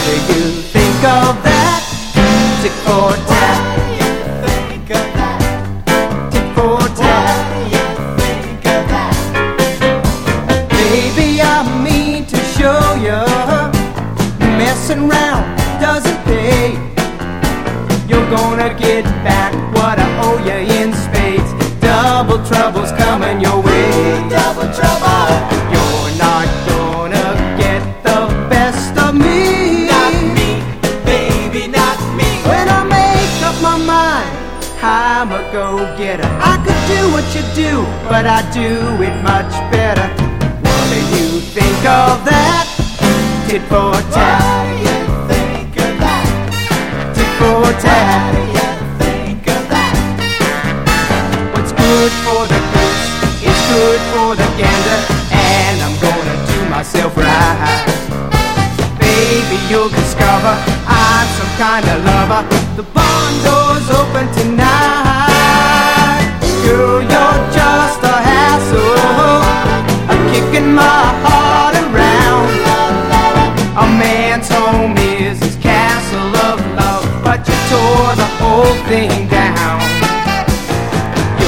do you think of that? Tit for tat. Tit for tat. Baby, I mean to show you, messing around doesn't pay. You're gonna get back what I owe you in spades. Double trouble's coming your way. Double trouble. You're not gonna get the best of me. Not me, baby, not me. When I make up my mind, I'm a go-getter. I could do what you do, but I do it much better. What do you think of that? Tit for tat. What do you think of that? Tit for tat. What do you think of that? What's good for the goose is good for the gander, and I'm gonna do myself right. Baby, you'll discover I'm some kind of lover. The barn door's open tonight. Girl, you're just a hassle, a kick in my heart.